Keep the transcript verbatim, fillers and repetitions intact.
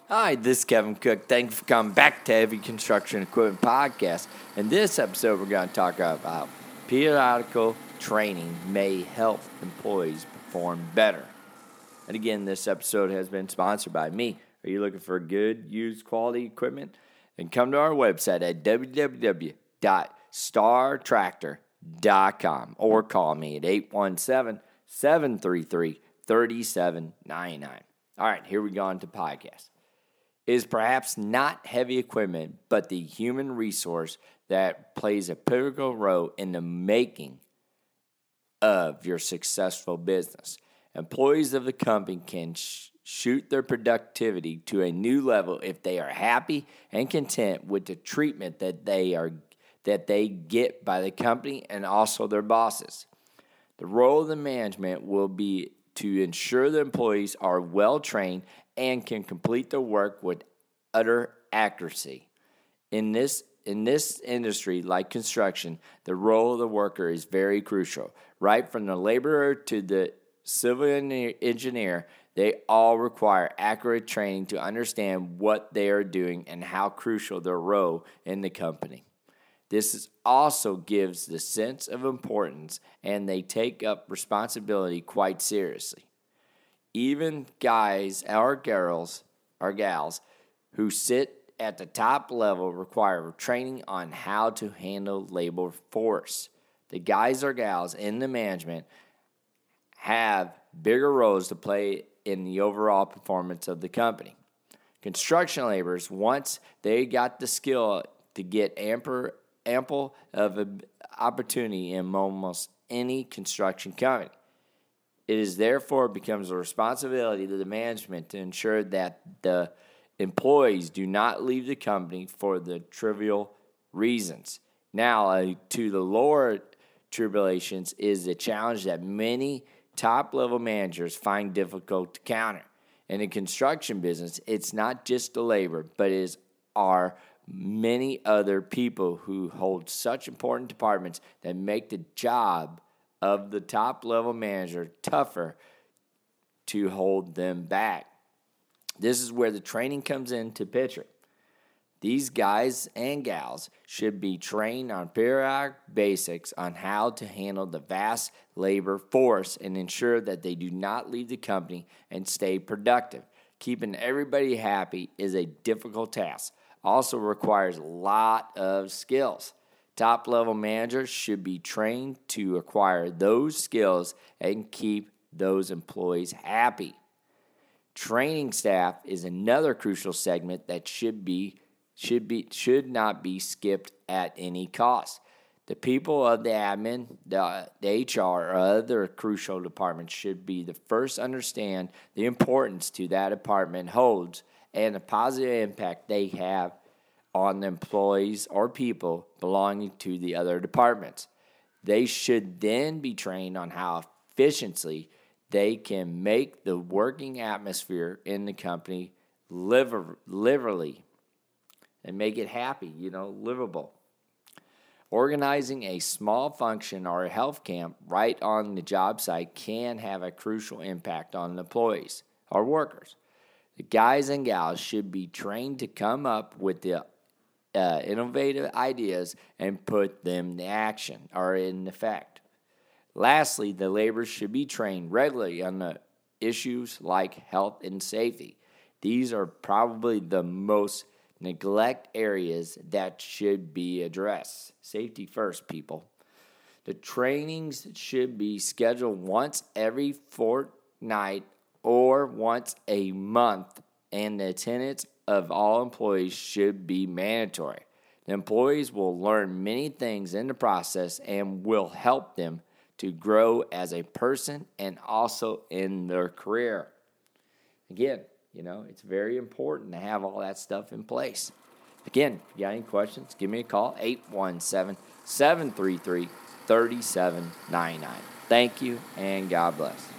Hi, this is Kevin Cook. Thank you for coming back to Heavy Construction Equipment Podcast. In this episode, we're going to talk about periodical training may help employees perform better. And again, this episode has been sponsored by me. Are you looking for good, used, quality equipment? Then come to our website at w w w dot star tractor dot com or call me at eight one seven, seven three three, three seven nine nine. All right, here we go on to podcast. Is perhaps not heavy equipment, but the human resource that plays a pivotal role in the making of your successful business. Employees of the company can sh- shoot their productivity to a new level if they are happy and content with the treatment that they are that they get by the company and also their bosses. The role of the management will be to ensure the employees are well trained and can complete their work with utter accuracy. In this in this industry, like construction, the role of the worker is very crucial. Right from the laborer to the civil engineer, they all require accurate training to understand what they are doing and how crucial their role in the company. This is also gives the sense of importance, and they take up responsibility quite seriously. Even guys or girls or gals who sit at the top level require training on how to handle labor force. The guys or gals in the management have bigger roles to play in the overall performance of the company. Construction laborers, once they got the skill to get ample, ample of an opportunity in almost any construction company. It is therefore becomes a responsibility to the management to ensure that the employees do not leave the company for the trivial reasons. Now, uh, to the lower tribulations is the challenge that many top-level managers find difficult to counter. In the construction business, it's not just the labor, but it is our many other people who hold such important departments that make the job of the top-level manager tougher to hold them back. This is where the training comes into picture. These guys and gals should be trained on periodic basics on how to handle the vast labor force and ensure that they do not leave the company and stay productive. Keeping everybody happy is a difficult task. Also requires a lot of skills. Top-level managers should be trained to acquire those skills and keep those employees happy. Training staff is another crucial segment that should be should be should not be skipped at any cost. The people of the admin, the, the H R, or other crucial departments should be the first to understand the importance to that department holds and the positive impact they have on the employees or people belonging to the other departments. They should then be trained on how efficiently they can make the working atmosphere in the company liver, liverly and make it happy, you know, livable. Organizing a small function or a health camp right on the job site can have a crucial impact on the employees or workers. The guys and gals should be trained to come up with the uh, innovative ideas and put them into action or in effect. Lastly, the laborers should be trained regularly on the issues like health and safety. These are probably the most neglect areas that should be addressed. Safety first, people. The trainings should be scheduled once every fortnight or once a month, and the attendance of all employees should be mandatory. The employees will learn many things in the process and will help them to grow as a person and also in their career. Again, you know, it's very important to have all that stuff in place. Again, if you got any questions, give me a call, eight one seven, seven three three, three seven nine nine. Thank you, and God bless.